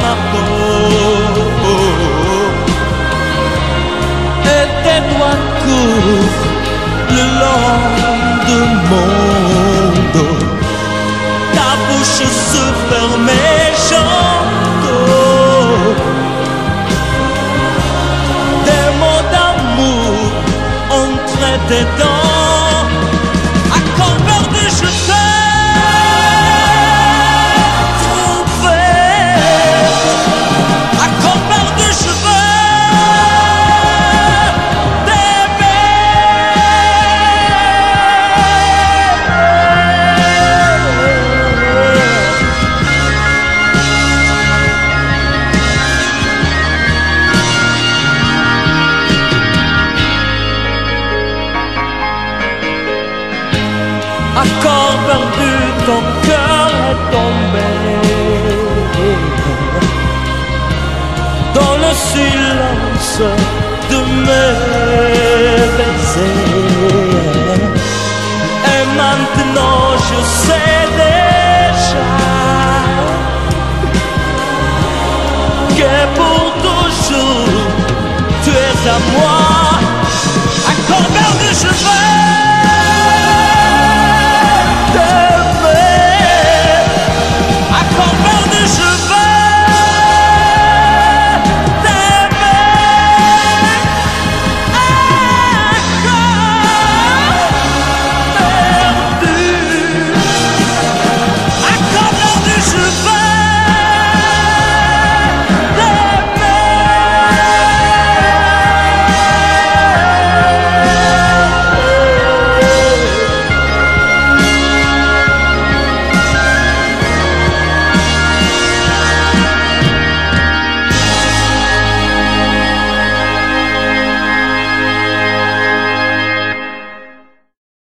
ma peau et tes doigts courent le long de mon dos. Ta bouche se ferme et j'entends des mots d'amour entre tes dents. Accord perdu, je accord perdu, ton cœur est tombé dans le silence de mes baisers. Et maintenant je sais déjà que pour toi